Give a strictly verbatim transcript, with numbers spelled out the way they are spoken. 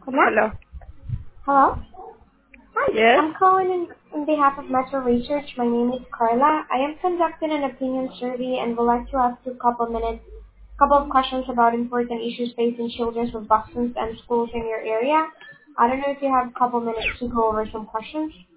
Connect? Hello. Hello? Hi, Yes? I'm calling in on behalf of Metro Research. My name is Carla. I am conducting an opinion survey and would like to ask you a couple minutes, couple of questions about important issues facing children with vaccines and schools in your area. I don't know if you have a couple minutes to go over some questions.